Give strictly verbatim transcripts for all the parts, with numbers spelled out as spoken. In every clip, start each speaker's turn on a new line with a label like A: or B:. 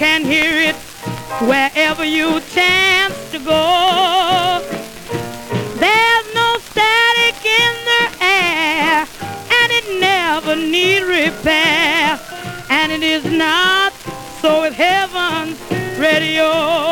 A: can hear it wherever you chance to go. There's no static in the air, and it never need repair. And it is not so with Heaven's radio.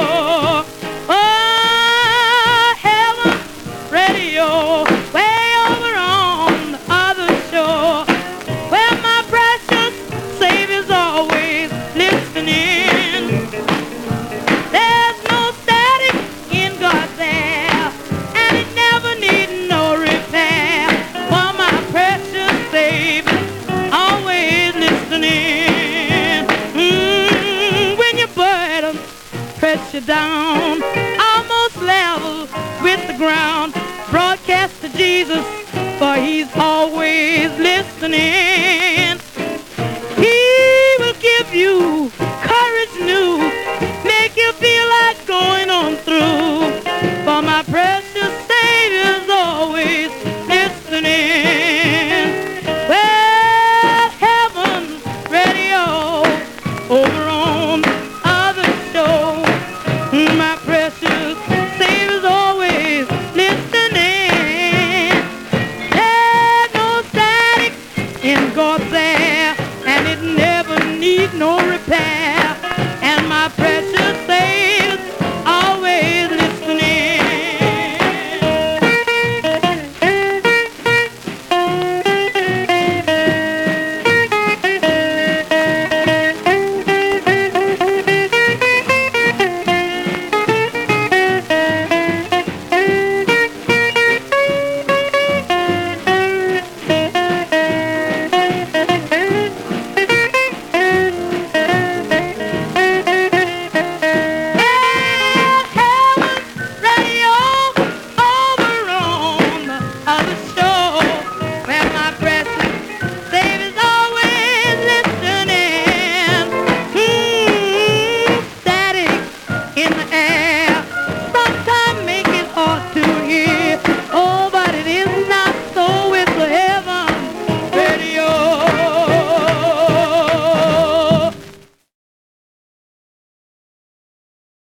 A: Oh, Heaven's radio, way over on the other shore, where my precious Savior's always listening. There's no static in God there, and it never needs no repair, for my precious Savior's always listening. Mm, when your burden press you down, almost level with the ground, broadcast to Jesus, for he's always listening. He will give you courage new, make you feel like going on through, for my precious Savior's always listening. Well, Heaven's radio over on the other shore, my precious Savior's always listening. There's no static in God there, and it never needs no repair. And my precious